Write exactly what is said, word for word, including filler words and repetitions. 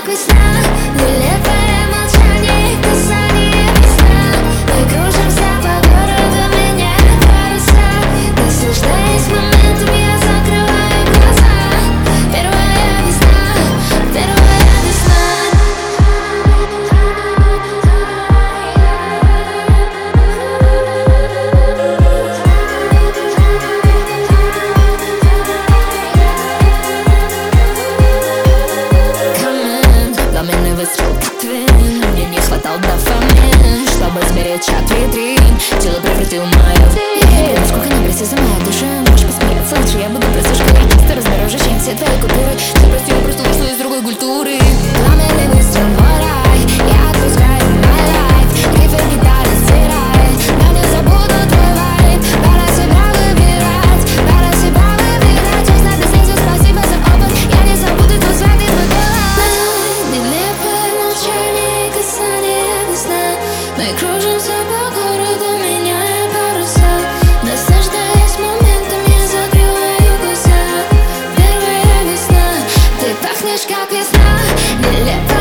как весна, нелепое молчание, касание весна. Мы кружимся по городу, меняя паруса. Наслаждаясь моментом, я закрываю глаза. Первая весна, первая весна. Мне не хватал дофамин, чтобы сберечь от витрин. Тело превратил в мое. Yeah. Насколько не прости за мою душу. Можешь посмеяться, лучше я буду просто шкалить. Ты раздороже, чем все твои купюры. Ты прости, я просто вышла из другой культуры. Пламенный выстрел, мой рай. Я отпускаю my life. Рифы гитары стирает, но не забуду твой вайб. Пора себя выбирать, пора себя выбирать. Честно, ты снизу, спасибо за опыт. Я не забуду твой свет и твой голос. Нелепое молчание, касание весна. Мы кружимся по городу, меняя паруса. Наслаждаясь моментом, я закрываю глаза. Первая весна, ты пахнешь как весна. Нелепо